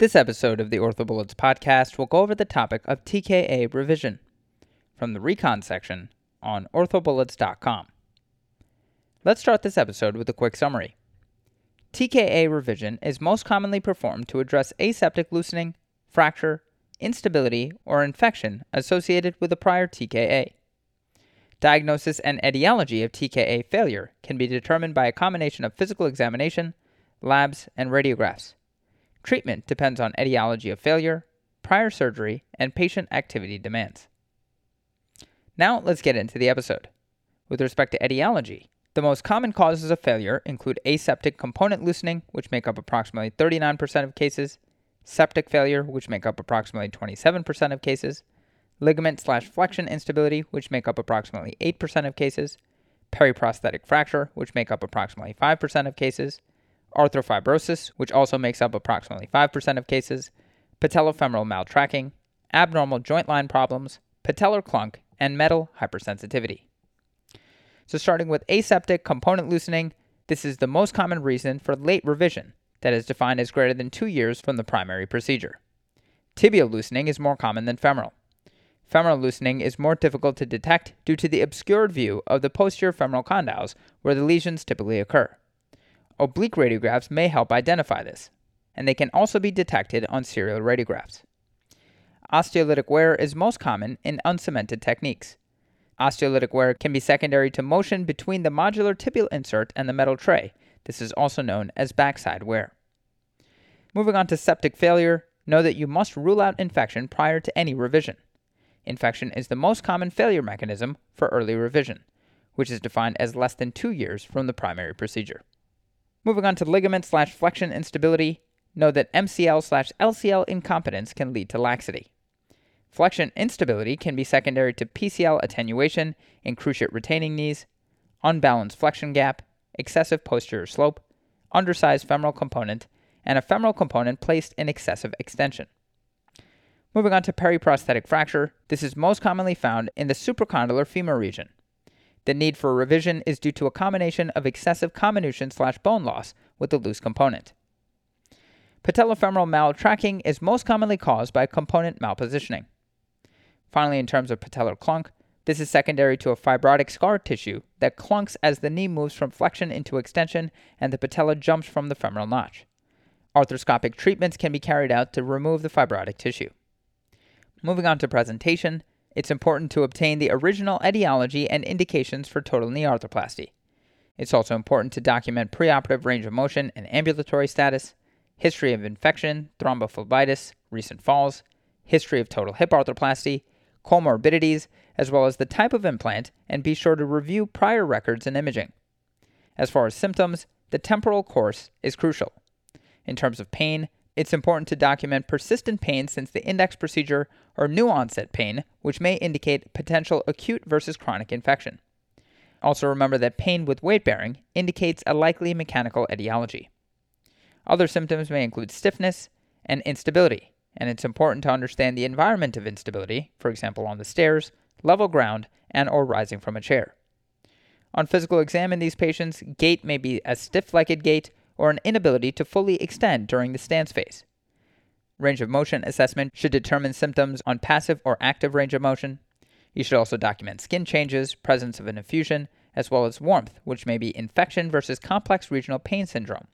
This episode of the OrthoBullets podcast will go over the topic of TKA revision from the Recon section on orthobullets.com. Let's start this episode with a quick summary. TKA revision is most commonly performed to address aseptic loosening, fracture, instability, or infection associated with a prior TKA. Diagnosis and etiology of TKA failure can be determined by a combination of physical examination, labs, and radiographs. Treatment depends on etiology of failure, prior surgery, and patient activity demands. Now let's get into the episode. With respect to etiology, the most common causes of failure include aseptic component loosening, which make up approximately 39% of cases, septic failure, which make up approximately 27% of cases, ligament/flexion instability, which make up approximately 8% of cases, periprosthetic fracture, which make up approximately 5% of cases, arthrofibrosis, which also makes up approximately 5% of cases, patellofemoral maltracking, abnormal joint line problems, patellar clunk, and metal hypersensitivity. So starting with aseptic component loosening, this is the most common reason for late revision, that is defined as greater than 2 years from the primary procedure. Tibial loosening is more common than femoral. Femoral loosening is more difficult to detect due to the obscured view of the posterior femoral condyles where the lesions typically occur. Oblique radiographs may help identify this, and they can also be detected on serial radiographs. Osteolytic wear is most common in uncemented techniques. Osteolytic wear can be secondary to motion between the modular tibial insert and the metal tray. This is also known as backside wear. Moving on to septic failure, know that you must rule out infection prior to any revision. Infection is the most common failure mechanism for early revision, which is defined as less than 2 years from the primary procedure. Moving on to ligament/flexion instability, know that MCL/LCL incompetence can lead to laxity. Flexion instability can be secondary to PCL attenuation in cruciate retaining knees, unbalanced flexion gap, excessive posterior slope, undersized femoral component, and a femoral component placed in excessive extension. Moving on to periprosthetic fracture, this is most commonly found in the supracondylar femur region. The need for revision is due to a combination of excessive comminution/bone loss with the loose component. Patellofemoral maltracking is most commonly caused by component malpositioning. Finally, in terms of patellar clunk, this is secondary to a fibrotic scar tissue that clunks as the knee moves from flexion into extension and the patella jumps from the femoral notch. Arthroscopic treatments can be carried out to remove the fibrotic tissue. Moving on to presentation, it's important to obtain the original etiology and indications for total knee arthroplasty. It's also important to document preoperative range of motion and ambulatory status, history of infection, thrombophlebitis, recent falls, history of total hip arthroplasty, comorbidities, as well as the type of implant, and be sure to review prior records and imaging. As far as symptoms, the temporal course is crucial. In terms of pain, it's important to document persistent pain since the index procedure or new onset pain, which may indicate potential acute versus chronic infection. Also remember that pain with weight bearing indicates a likely mechanical etiology. Other symptoms may include stiffness and instability, and it's important to understand the environment of instability, for example on the stairs, level ground, and or rising from a chair. On physical exam in these patients, gait may be a stiff-legged gait or an inability to fully extend during the stance phase. Range of motion assessment should determine symptoms on passive or active range of motion. You should also document skin changes, presence of an effusion, as well as warmth, which may be infection versus complex regional pain syndrome.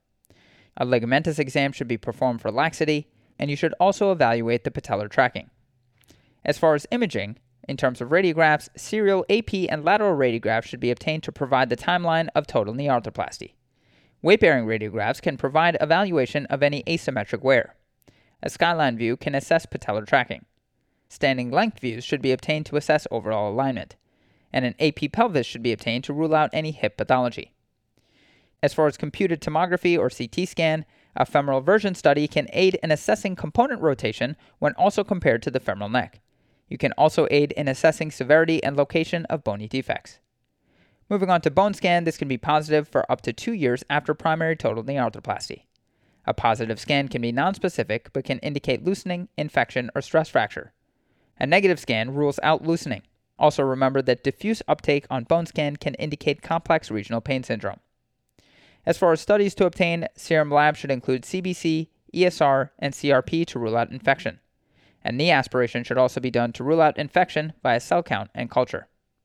A ligamentous exam should be performed for laxity, and you should also evaluate the patellar tracking. As far as imaging, in terms of radiographs, serial AP and lateral radiographs should be obtained to provide the timeline of total knee arthroplasty. Weight-bearing radiographs can provide evaluation of any asymmetric wear. A skyline view can assess patellar tracking. Standing length views should be obtained to assess overall alignment, and an AP pelvis should be obtained to rule out any hip pathology. As far as computed tomography or CT scan, a femoral version study can aid in assessing component rotation when also compared to the femoral neck. You can also aid in assessing severity and location of bony defects. Moving on to bone scan, this can be positive for up to 2 years after primary total knee arthroplasty. A positive scan can be nonspecific but can indicate loosening, infection, or stress fracture. A negative scan rules out loosening. Also remember that diffuse uptake on bone scan can indicate complex regional pain syndrome. As far as studies to obtain, serum labs should include CBC, ESR, and CRP to rule out infection. And knee aspiration should also be done to rule out infection via cell count and culture.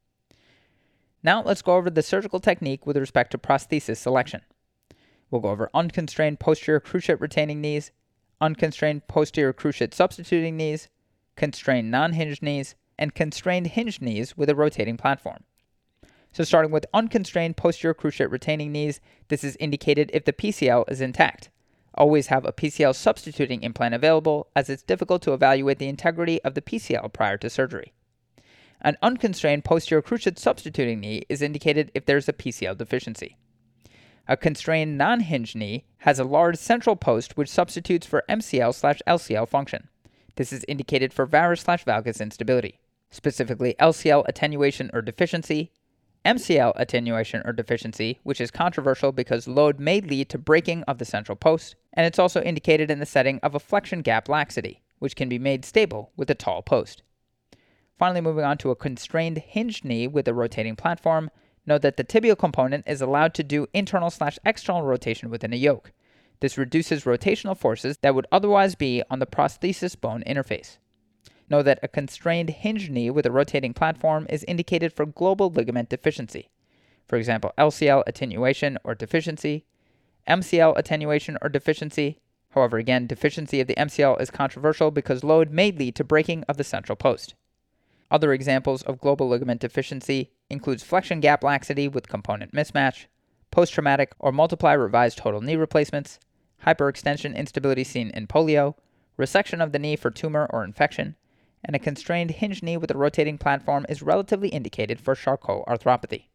Now let's go over the surgical technique with respect to prosthesis selection. We'll go over unconstrained posterior cruciate retaining knees, unconstrained posterior cruciate substituting knees, constrained non-hinged knees, and constrained hinged knees with a rotating platform. So starting with unconstrained posterior cruciate retaining knees, this is indicated if the PCL is intact. Always have a PCL substituting implant available, as it's difficult to evaluate the integrity of the PCL prior to surgery. An unconstrained posterior cruciate substituting knee is indicated if there's a PCL deficiency. A constrained non-hinged knee has a large central post which substitutes for MCL/LCL function. This is indicated for varus/valgus instability, specifically LCL attenuation or deficiency, MCL attenuation or deficiency, which is controversial because load may lead to breaking of the central post, and it's also indicated in the setting of a flexion gap laxity, which can be made stable with a tall post. Finally, moving on to a constrained hinged knee with a rotating platform, note that the tibial component is allowed to do internal/external rotation within a yoke. This reduces rotational forces that would otherwise be on the prosthesis bone interface. Know that a constrained hinged knee with a rotating platform is indicated for global ligament deficiency. For example, LCL attenuation or deficiency, MCL attenuation or deficiency. However, again, deficiency of the MCL is controversial because load may lead to breaking of the central post. Other examples of global ligament deficiency includes flexion gap laxity with component mismatch, post-traumatic or multiply revised total knee replacements, hyperextension instability seen in polio, resection of the knee for tumor or infection, and a constrained hinged knee with a rotating platform is relatively indicated for Charcot arthropathy.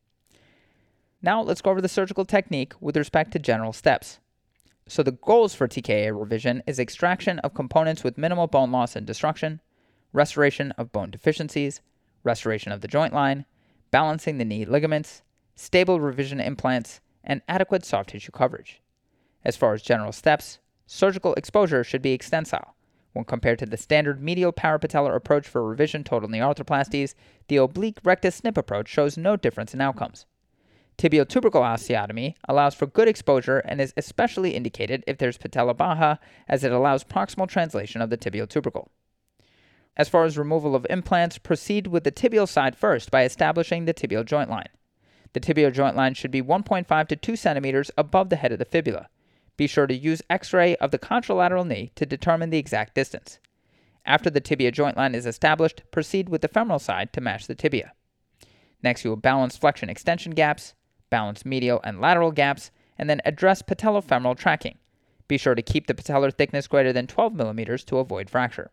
Now let's go over the surgical technique with respect to general steps. So the goals for TKA revision is extraction of components with minimal bone loss and destruction, restoration of bone deficiencies, restoration of the joint line, balancing the knee ligaments, stable revision implants, and adequate soft tissue coverage. As far as general steps, surgical exposure should be extensile. When compared to the standard medial parapatellar approach for revision total knee arthroplasties, the oblique rectus snip approach shows no difference in outcomes. Tibial tubercle osteotomy allows for good exposure and is especially indicated if there's patella baja, as it allows proximal translation of the tibial tubercle. As far as removal of implants, proceed with the tibial side first by establishing the tibial joint line. The tibial joint line should be 1.5 to 2 centimeters above the head of the fibula. Be sure to use X-ray of the contralateral knee to determine the exact distance. After the tibia joint line is established, proceed with the femoral side to match the tibia. Next, you will balance flexion extension gaps, balance medial and lateral gaps, and then address patellofemoral tracking. Be sure to keep the patellar thickness greater than 12 millimeters to avoid fracture.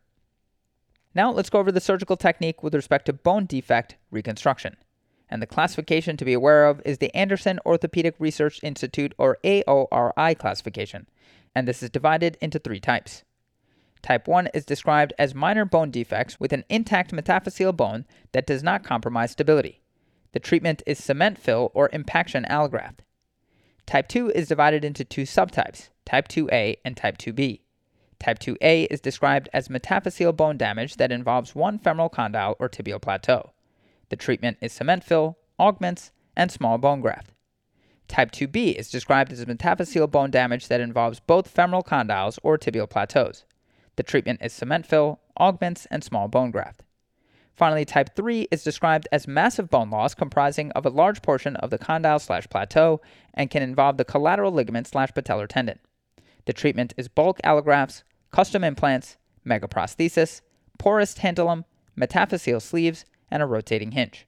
Now let's go over the surgical technique with respect to bone defect reconstruction. And the classification to be aware of is the Anderson Orthopedic Research Institute, or AORI classification, and this is divided into 3 types. Type 1 is described as minor bone defects with an intact metaphyseal bone that does not compromise stability. The treatment is cement fill or impaction allograft. Type 2 is divided into 2 subtypes, Type 2A and Type 2B. Type 2A is described as metaphyseal bone damage that involves one femoral condyle or tibial plateau. The treatment is cement fill, augments, and small bone graft. Type 2B is described as metaphyseal bone damage that involves both femoral condyles or tibial plateaus. The treatment is cement fill, augments, and small bone graft. Finally, Type 3 is described as massive bone loss comprising of a large portion of the condyle/plateau and can involve the collateral ligament/patellar tendon. The treatment is bulk allografts, custom implants, megaprosthesis, porous tantalum, metaphyseal sleeves, and a rotating hinge.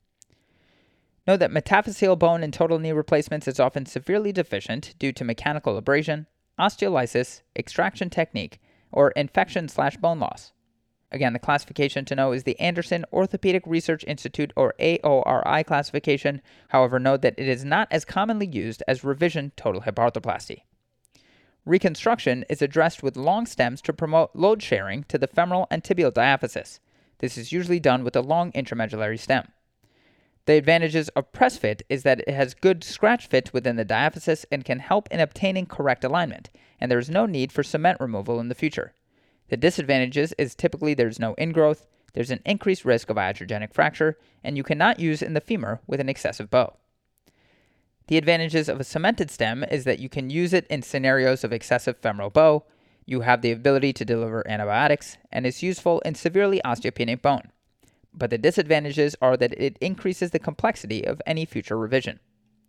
Note that metaphyseal bone in total knee replacements is often severely deficient due to mechanical abrasion, osteolysis, extraction technique, or infection/bone loss. Again, the classification to know is the Anderson Orthopedic Research Institute, or AORI classification. However, note that it is not as commonly used as revision total hip arthroplasty. Reconstruction is addressed with long stems to promote load sharing to the femoral and tibial diaphysis. This is usually done with a long intramedullary stem. The advantages of press fit is that it has good scratch fit within the diaphysis and can help in obtaining correct alignment, and there is no need for cement removal in the future. The disadvantages is typically there's no ingrowth, there's an increased risk of iatrogenic fracture, and you cannot use in the femur with an excessive bow. The advantages of a cemented stem is that you can use it in scenarios of excessive femoral bow, you have the ability to deliver antibiotics, and is useful in severely osteopenic bone. But the disadvantages are that it increases the complexity of any future revision.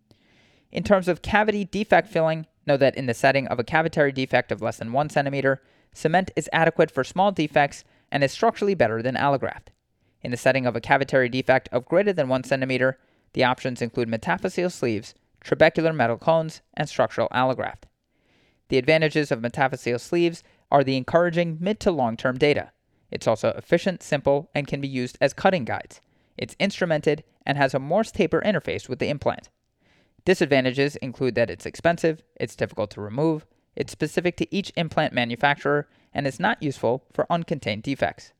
In terms of cavity defect filling, know that in the setting of a cavitary defect of less than 1 centimeter, cement is adequate for small defects and is structurally better than allograft. In the setting of a cavitary defect of greater than 1 centimeter, the options include metaphyseal sleeves, trabecular metal cones, and structural allograft. The advantages of metaphyseal sleeves are the encouraging mid to long-term data. It's also efficient, simple, and can be used as cutting guides. It's instrumented and has a Morse taper interface with the implant. Disadvantages include that it's expensive, it's difficult to remove, it's specific to each implant manufacturer, and is not useful for uncontained defects.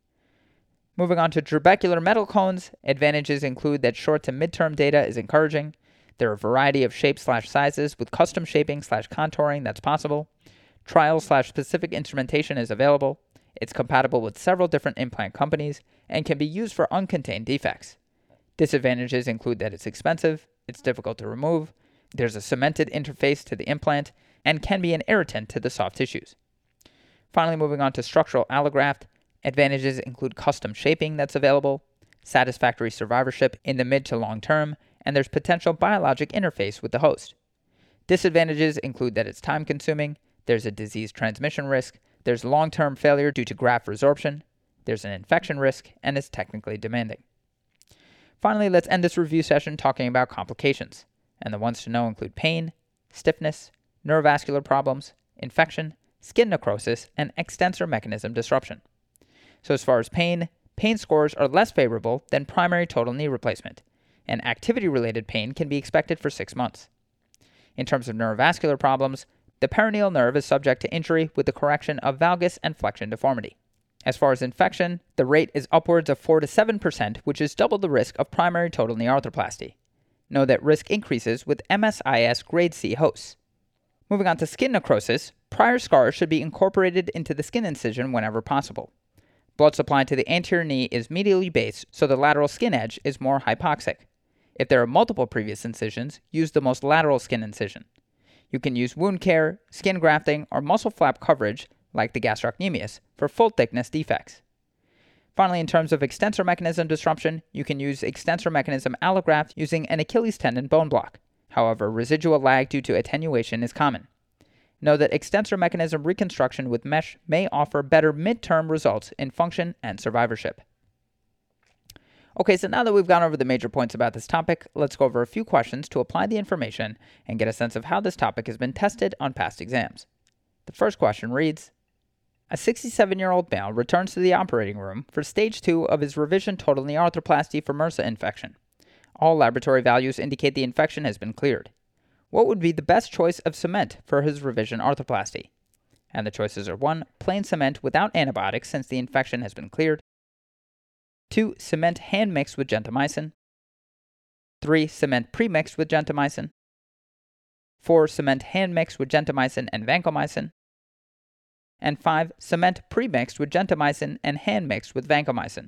Moving on to trabecular metal cones, advantages include that short to mid-term data is encouraging. There are a variety of shapes/sizes with custom shaping/contouring that's possible. Trial/specific instrumentation is available. It's compatible with several different implant companies and can be used for uncontained defects. Disadvantages include that it's expensive, it's difficult to remove, there's a cemented interface to the implant, and can be an irritant to the soft tissues. Finally, moving on to structural allograft, advantages include custom shaping that's available, satisfactory survivorship in the mid to long term, and there's potential biologic interface with the host. Disadvantages include that it's time-consuming, there's a disease transmission risk, there's long-term failure due to graft resorption, there's an infection risk, and it's technically demanding. Finally, let's end this review session talking about complications, and the ones to know include pain, stiffness, neurovascular problems, infection, skin necrosis, and extensor mechanism disruption. So as far as pain scores are less favorable than primary total knee replacement, and activity-related pain can be expected for 6 months. In terms of neurovascular problems, the peroneal nerve is subject to injury with the correction of valgus and flexion deformity. As far as infection, the rate is upwards of 4 to 7%, which is double the risk of primary total knee arthroplasty. Know that risk increases with MSIS grade C hosts. Moving on to skin necrosis, prior scars should be incorporated into the skin incision whenever possible. Blood supply to the anterior knee is medially based, so the lateral skin edge is more hypoxic. If there are multiple previous incisions, use the most lateral skin incision. You can use wound care, skin grafting, or muscle flap coverage, like the gastrocnemius, for full thickness defects. Finally, in terms of extensor mechanism disruption, you can use extensor mechanism allograft using an Achilles tendon bone block. However, residual lag due to attenuation is common. Know that extensor mechanism reconstruction with mesh may offer better mid-term results in function and survivorship. Okay, so now that we've gone over the major points about this topic, let's go over a few questions to apply the information and get a sense of how this topic has been tested on past exams. The first question reads, a 67-year-old male returns to the operating room for stage 2 of his revision total knee arthroplasty for MRSA infection. All laboratory values indicate the infection has been cleared. What would be the best choice of cement for his revision arthroplasty? And the choices are 1. Plain cement without antibiotics since the infection has been cleared. 2. Cement hand-mixed with gentamicin. 3. Cement pre-mixed with gentamicin. 4. Cement hand-mixed with gentamicin and vancomycin. And 5. Cement pre-mixed with gentamicin and hand-mixed with vancomycin.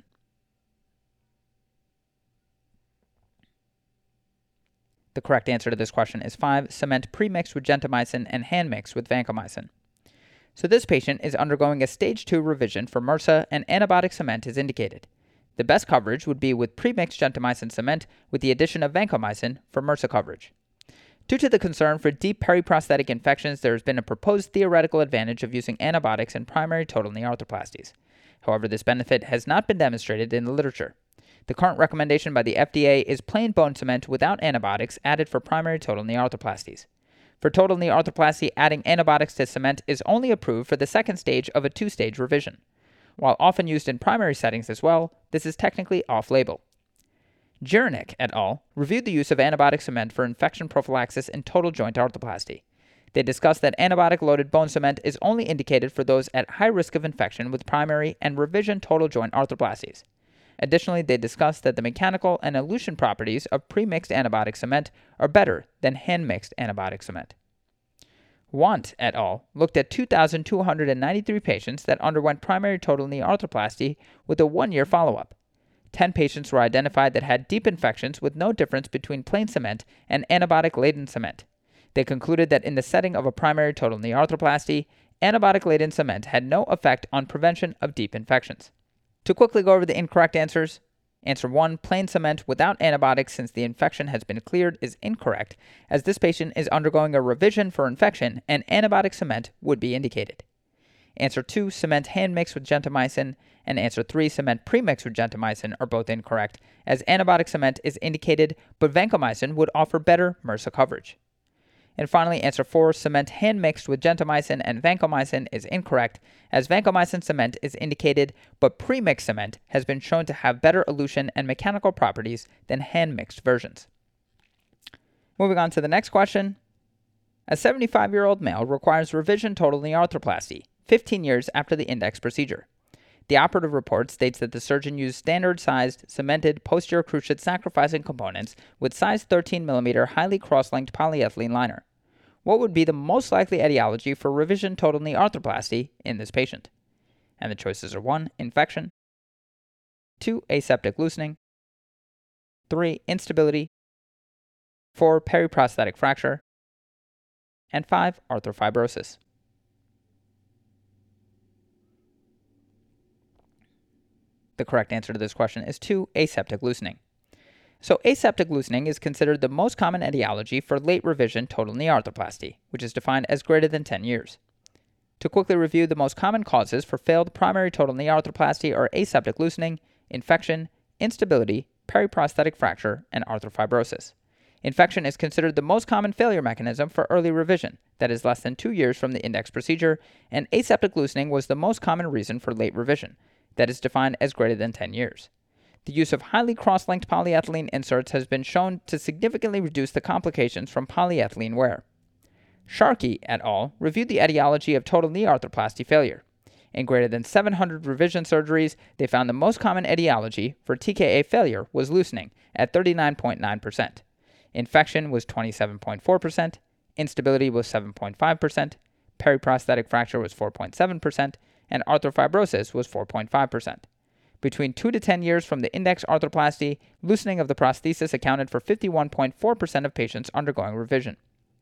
The correct answer to this question is 5. Cement pre-mixed with gentamicin and hand-mixed with vancomycin. So this patient is undergoing a stage 2 revision for MRSA and antibiotic cement is indicated. The best coverage would be with pre-mixed gentamicin cement with the addition of vancomycin for MRSA coverage. Due to the concern for deep periprosthetic infections, there has been a proposed theoretical advantage of using antibiotics in primary total knee arthroplasties. However, this benefit has not been demonstrated in the literature. The current recommendation by the FDA is plain bone cement without antibiotics added for primary total knee arthroplasties. For total knee arthroplasty, adding antibiotics to cement is only approved for the second stage of a 2-stage revision. While often used in primary settings as well, this is technically off-label. Jurenic et al. Reviewed the use of antibiotic cement for infection prophylaxis in total joint arthroplasty. They discussed that antibiotic-loaded bone cement is only indicated for those at high risk of infection with primary and revision total joint arthroplasties. Additionally, they discussed that the mechanical and elution properties of pre-mixed antibiotic cement are better than hand-mixed antibiotic cement. Want et al. Looked at 2,293 patients that underwent primary total knee arthroplasty with a 1-year follow-up. 10 patients were identified that had deep infections with no difference between plain cement and antibiotic-laden cement. They concluded that in the setting of a primary total knee arthroplasty, antibiotic-laden cement had no effect on prevention of deep infections. To quickly go over the incorrect answers, answer 1, plain cement without antibiotics since the infection has been cleared is incorrect, as this patient is undergoing a revision for infection and antibiotic cement would be indicated. Answer 2, cement hand mixed with gentamicin, and answer 3, cement pre-mixed with gentamicin are both incorrect, as antibiotic cement is indicated, but vancomycin would offer better MRSA coverage. And finally, answer 4, cement hand mixed with gentamicin and vancomycin is incorrect, as vancomycin cement is indicated, but pre-mixed cement has been shown to have better elution and mechanical properties than hand mixed versions. Moving on to the next question. A 75-year-old male requires revision total knee arthroplasty, 15 years after the index procedure. The operative report states that the surgeon used standard-sized, cemented posterior cruciate sacrificing components with size 13mm highly cross-linked polyethylene liner. What would be the most likely etiology for revision total knee arthroplasty in this patient? And the choices are 1, infection, 2, aseptic loosening, 3, instability, 4, periprosthetic fracture, and 5, arthrofibrosis. The correct answer to this question is 2, aseptic loosening. So aseptic loosening is considered the most common etiology for late revision total knee arthroplasty, which is defined as greater than 10 years. To quickly review, the most common causes for failed primary total knee arthroplasty are aseptic loosening, infection, instability, periprosthetic fracture, and arthrofibrosis. Infection is considered the most common failure mechanism for early revision, that is less than 2 years from the index procedure, and aseptic loosening was the most common reason for late revision, that is defined as greater than 10 years. The use of highly cross-linked polyethylene inserts has been shown to significantly reduce the complications from polyethylene wear. Sharkey et al. Reviewed the etiology of total knee arthroplasty failure. In greater than 700 revision surgeries, they found the most common etiology for TKA failure was loosening at 39.9%. Infection was 27.4%, instability was 7.5%, periprosthetic fracture was 4.7%, and arthrofibrosis was 4.5%. Between 2 to 10 years from the index arthroplasty, loosening of the prosthesis accounted for 51.4% of patients undergoing revision.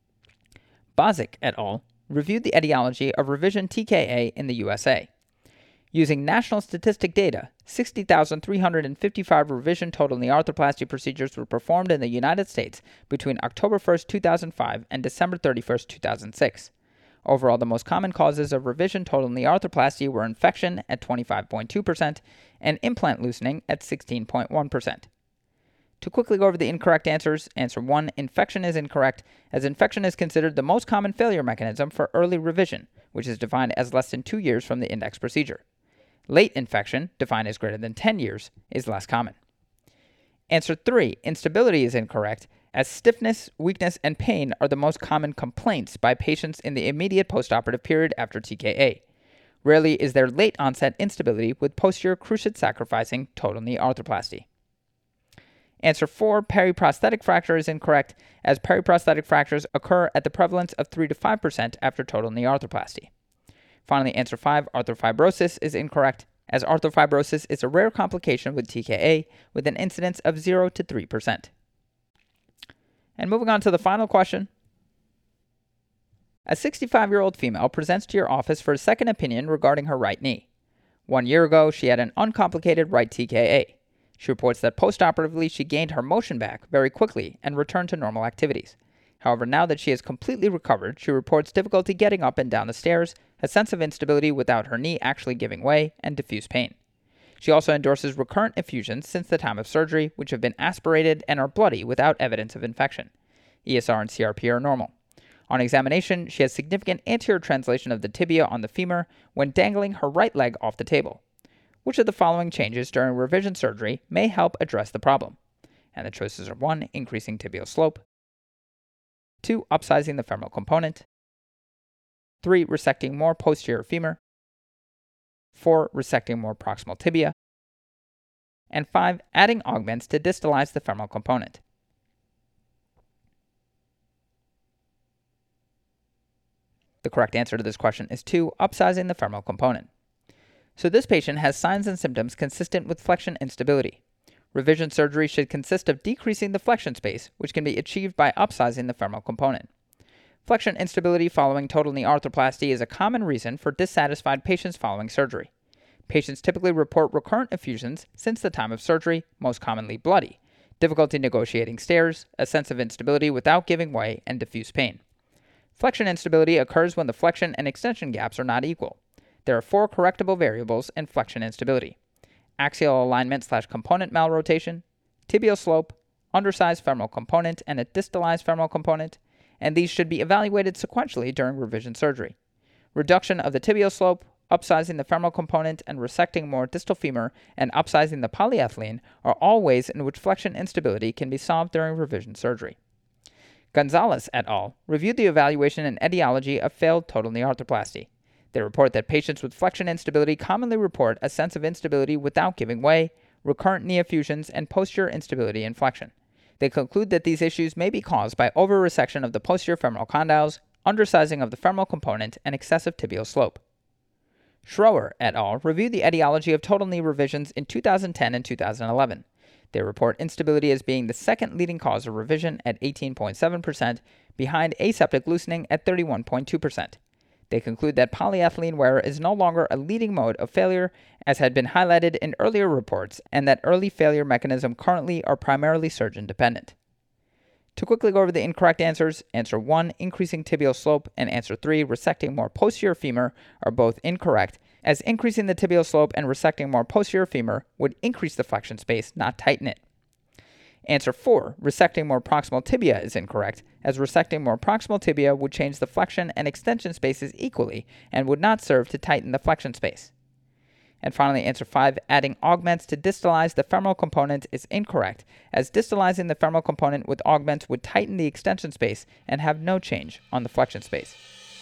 Bozic et al. Reviewed the etiology of revision TKA in the USA. Using national statistic data, 60,355 revision total knee arthroplasty procedures were performed in the United States between October 1, 2005 and December 31, 2006. Overall, the most common causes of revision total knee arthroplasty were infection at 25.2% and implant loosening at 16.1%. To quickly go over the incorrect answers, answer 1, infection is incorrect, as infection is considered the most common failure mechanism for early revision, which is defined as less than 2 years from the index procedure. Late infection, defined as greater than 10 years, is less common. Answer 3, instability is incorrect, as stiffness, weakness, and pain are the most common complaints by patients in the immediate postoperative period after TKA. Rarely is there late onset instability with posterior cruciate sacrificing total knee arthroplasty. Answer 4, periprosthetic fracture is incorrect, as periprosthetic fractures occur at the prevalence of 3 to 5% after total knee arthroplasty. Finally, answer 5, arthrofibrosis is incorrect, as arthrofibrosis is a rare complication with TKA with an incidence of 0 to 3%. And moving on to the final question. A 65-year-old female presents to your office for a second opinion regarding her right knee. 1 year ago, she had an uncomplicated right TKA. She reports that postoperatively she gained her motion back very quickly and returned to normal activities. However, now that she has completely recovered, she reports difficulty getting up and down the stairs, a sense of instability without her knee actually giving way, and diffuse pain. She also endorses recurrent effusions since the time of surgery, which have been aspirated and are bloody without evidence of infection. ESR and CRP are normal. On examination, she has significant anterior translation of the tibia on the femur when dangling her right leg off the table. Which of the following changes during revision surgery may help address the problem? And the choices are 1, increasing tibial slope, 2, upsizing the femoral component, 3, resecting more posterior femur, 4, resecting more proximal tibia, and 5, adding augments to distalize the femoral component. The correct answer to this question is 2, upsizing the femoral component. So this patient has signs and symptoms consistent with flexion instability. Revision surgery should consist of decreasing the flexion space, which can be achieved by upsizing the femoral component. Flexion instability following total knee arthroplasty is a common reason for dissatisfied patients following surgery. Patients typically report recurrent effusions since the time of surgery, most commonly bloody, difficulty negotiating stairs, a sense of instability without giving way, and diffuse pain. Flexion instability occurs when the flexion and extension gaps are not equal. There are 4 correctable variables in flexion instability: axial alignment/component malrotation, tibial slope, undersized femoral component, and a distalized femoral component, and these should be evaluated sequentially during revision surgery. Reduction of the tibial slope, upsizing the femoral component, and resecting more distal femur and upsizing the polyethylene are all ways in which flexion instability can be solved during revision surgery. Gonzalez et al. Reviewed the evaluation and etiology of failed total knee arthroplasty. They report that patients with flexion instability commonly report a sense of instability without giving way, recurrent knee effusions, and posterior instability in flexion. They conclude that these issues may be caused by over-resection of the posterior femoral condyles, undersizing of the femoral component, and excessive tibial slope. Schroer et al. Reviewed the etiology of total knee revisions in 2010 and 2011. They report instability as being the second leading cause of revision at 18.7%, behind aseptic loosening at 31.2%. They conclude that polyethylene wear is no longer a leading mode of failure, as had been highlighted in earlier reports, and that early failure mechanisms currently are primarily surgeon-dependent. To quickly go over the incorrect answers, answer 1, increasing tibial slope, and answer 3, resecting more posterior femur, are both incorrect, as increasing the tibial slope and resecting more posterior femur would increase the flexion space, not tighten it. Answer 4, resecting more proximal tibia, is incorrect, as resecting more proximal tibia would change the flexion and extension spaces equally and would not serve to tighten the flexion space. And finally, answer 5, adding augments to distalize the femoral component is incorrect, as distalizing the femoral component with augments would tighten the extension space and have no change on the flexion space.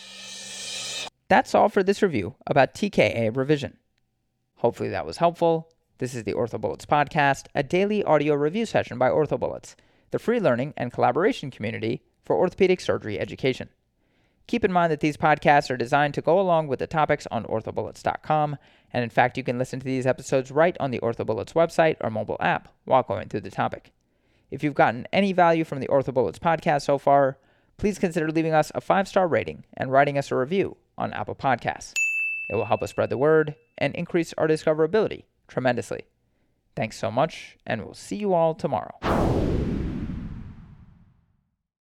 That's all for this review about TKA revision. Hopefully that was helpful. This is the OrthoBullets podcast, a daily audio review session by OrthoBullets, the free learning and collaboration community for orthopedic surgery education. Keep in mind that these podcasts are designed to go along with the topics on orthobullets.com, and in fact, you can listen to these episodes right on the OrthoBullets website or mobile app while going through the topic. If you've gotten any value from the OrthoBullets podcast so far, please consider leaving us a 5-star rating and writing us a review on Apple Podcasts. It will help us spread the word and increase our discoverability tremendously. Thanks so much, and we'll see you all tomorrow.